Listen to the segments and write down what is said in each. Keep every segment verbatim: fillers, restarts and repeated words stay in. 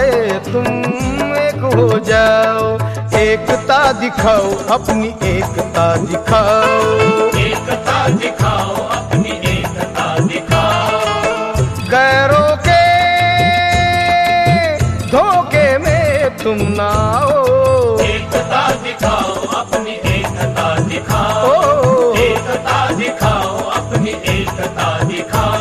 तुम एक हो जाओ, एकता दिखाओ, अपनी एकता दिखाओ, एकता दिखाओ, अपनी एकता दिखाओ। गैरों के धोखे में तुम ना आओ, एकता दिखाओ, अपनी एकता दिखाओ, एकता दिखाओ, अपनी एकता दिखाओ।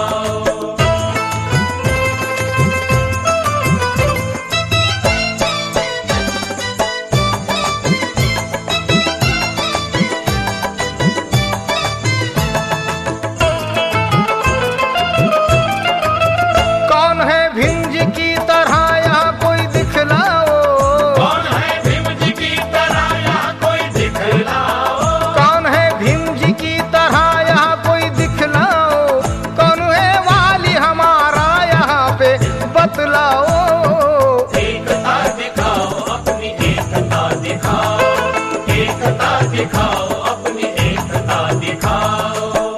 कौन है भिंज की तरह यहाँ कोई दिखलाओ, कौन है भिंज की तरह यहाँ कोई दिखलाओ, कौन है भिंज की तरह यहाँ कोई दिखलाओ, कौन है वाली हमारा यहाँ पे बतलाओ, एकता दिखाओ, अपनी एकता दिखाओ, एकता दिखाओ, अपनी एकता दिखाओ।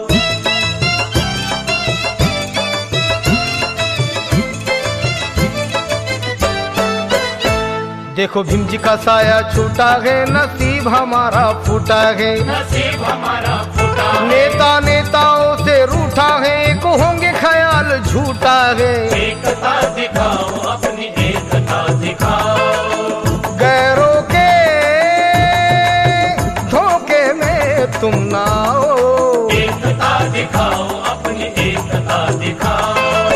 देखो भीम जी का साया छूटा है, नसीब हमारा फूटा है, नसीब हमारा फूटा है। नेता नेताओं से रूठा है, एक होंगे ख्याल झूठा है, एकता दिखाओ, अपनी एकता दिखाओ। गैरों के धोखे में तुम ना आओ, एकता दिखाओ, अपनी एकता दिखाओ।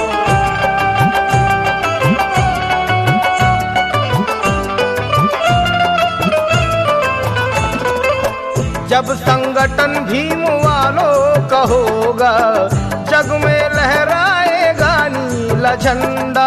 जब संगठन भीम वालों का होगा, जग में लहराएगा नीला झंडा,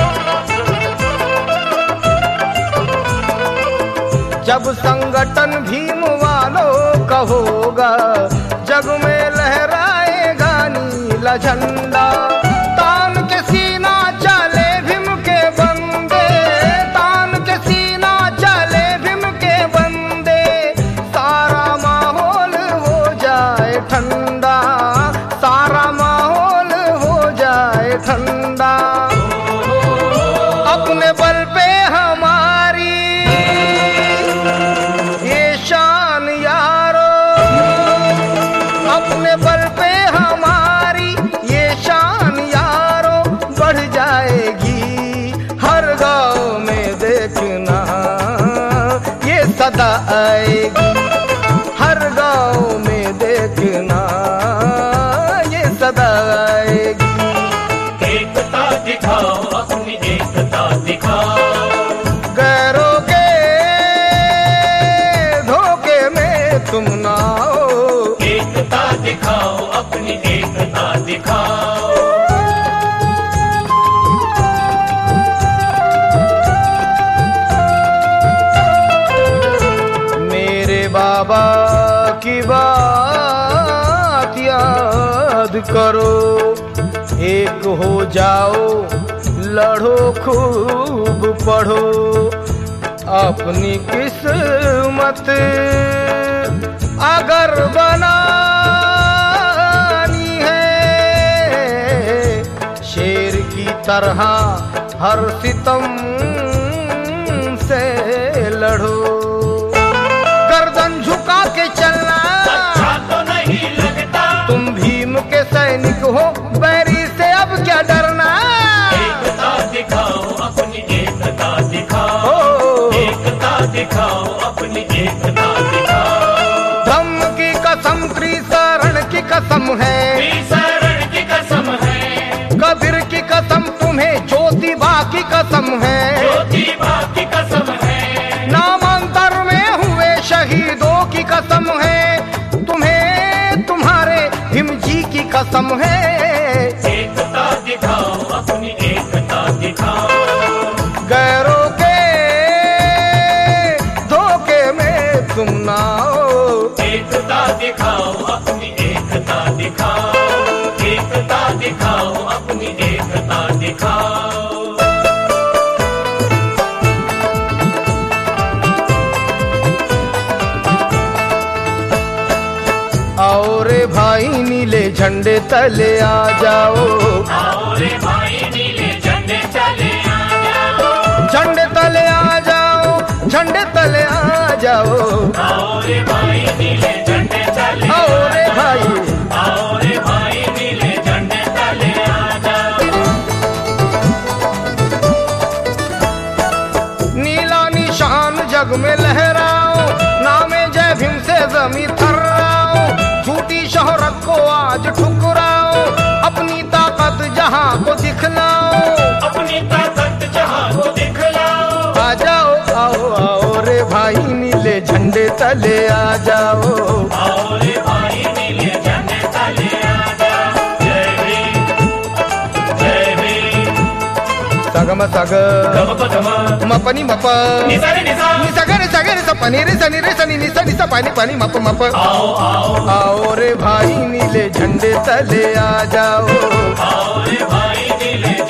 जब संगठन भीम वालों का होगा, जग में लहराएगा नीला झंडा। तान के सीना चले भीम के बंदे, तान के सीना चले भीम के बंदे, सारा माहौल हो जाए ठंडा, सारा माहौल हो जाए ठंडा। अपने बल पे हमारी ये शान यारो, अपने बल पे हमारी ये शान यारो बढ़ जाएगी, हर गांव में देखना ये सदा आएगी, हर गांव में देखना ये सदा आएगी। एकता दिखाओ, अपनी एकता दिखाओ। गैरों के धोखे में तुम ना आओ, एकता दिखाओ, अपनी एकता दिखाओ। मेरे बाबा की बात याद करो, एक हो जाओ, लड़ो खूब पढ़ो, अपनी किस्मत अगर बनानी है, शेर की तरह हर सितम से लड़ो, गर्दन झुका के चलना, अच्छा तो नहीं लगता, तुम भीम के सैनिक हो, बैरी से अब क्या डरना। एकता दिखाओ, अपनी एकता दिखाओ, ओ, एकता दिखाओ, अपनी एकता दिखाओ। धम्म की कसम, त्रिशरण की कसम है, त्रिशरण की कसम है, कबीर की कसम, तुम्हें ज्योतिबा की कसम है, ज्योतिबा की कसम है, नामांतर में हुए शहीदों की कसम है, तुम्हें तुम्हारे भीम जी की कसम है। एकता दिखाओ, अपनी एकता दिखाओ। गैरों के धोखे में तुम ना आओ, एकता दिखाओ, अपनी एकता दिखाओ, एकता दिखाओ, अपनी एकता दिखाओ। आओ रे भाई नीले झंडे तले आ जाओ, आओ रे भाई नीले झंडे चले आ जाओ, झंडे तले आ जाओ, झंडे तले आ जाओ, आओ रे भाई नीले झंडे तले आओ रे भाई, आओ रे भाई नीले झंडे तले आ जाओ। नीला निशान जग में लहराओ, नामे जय भीम से जमी थर्राओ, झूठी शोहरत को आज ठुकराओ, अपनी ताकत जहां को दिखलाओ, अपनी ताकत जहां को दिखलाओ। आ जाओ आओ आओ रे भाई नीले झंडे तले आ जाओ, आओ रे भाई नीले झंडे तले आ जाओ। जय भीम, जय भीम। सगम सग गम पदम मपनी मप निसा रे निसा। निसगरे सगरे सपनी रे सनी रे सनी निसा निसा पानी पानी मप मप। आओ आओ आओ रे भाई नीले झंडे तले आ जाओ, आओ रे भाई नीले